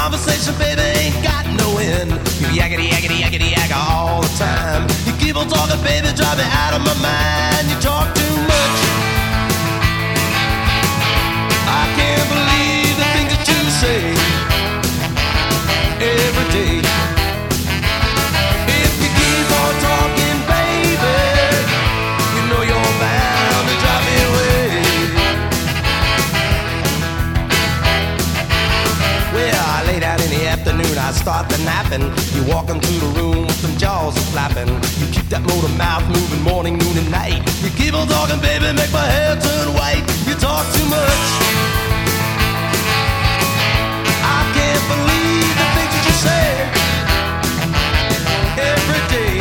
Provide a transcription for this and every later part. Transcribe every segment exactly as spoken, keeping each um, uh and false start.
Conversation, baby, ain't got no end. You yakety, yakety, yakety, yakka all the time. You keep on talking, baby, drive me out of my mind. You talk too much. I can't believe the things that you say every day. If you keep on talking, baby, you know you're bound to drive me away. Well, I lay down in the afternoon, I start the napping. You walking through the room with them jaws are flapping. You keep that motor mouth moving morning, noon, and night. You keep on talking, baby, make my hair turn white. You talk too much. I can't believe the things that you say every day.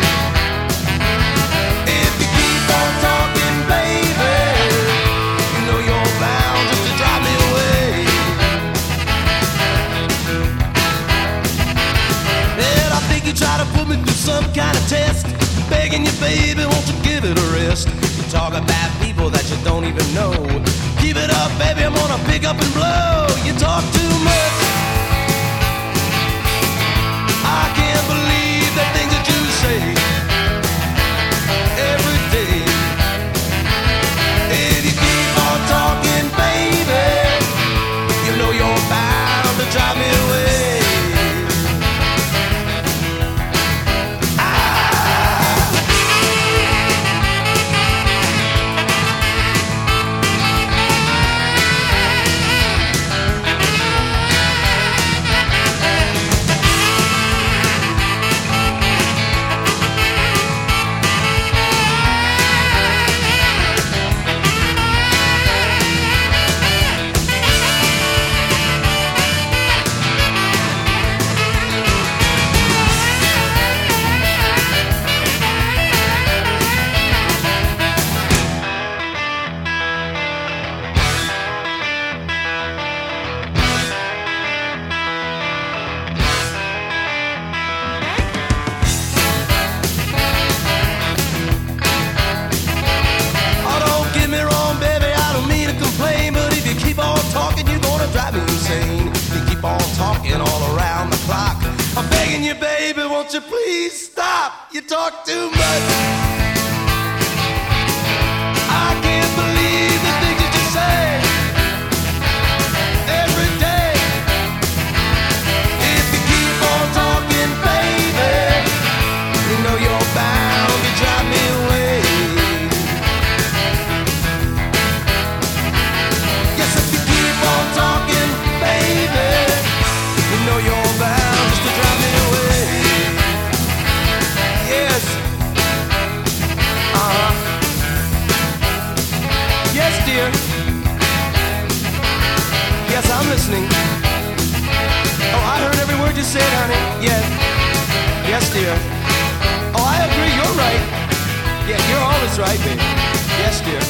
If you keep on talking, baby, you know you're bound just to drive me away. And I think you try to put me through some kind of test. Begging you, baby, won't you give it a rest? You talk about people that you don't even know. Keep it up, baby, I'm gonna pick up and blow. You talk too much. I can't believe the things that you say every day. If you keep on talking, baby, you know you're bound to drive me away. Won't you please stop? You talk too much. I can't believe the things that you say every day. If you keep on talking, baby, you know you're bound to drive me away. Yes, if you keep on talking, baby, you know you're bound just to drive me away. Yes. Uh-huh. Yes, dear. Yes, I'm listening. Oh, I heard every word you said, honey. Yes. Yes, dear. Oh, I agree. You're right. Yeah, you're always right, baby. Yes, dear.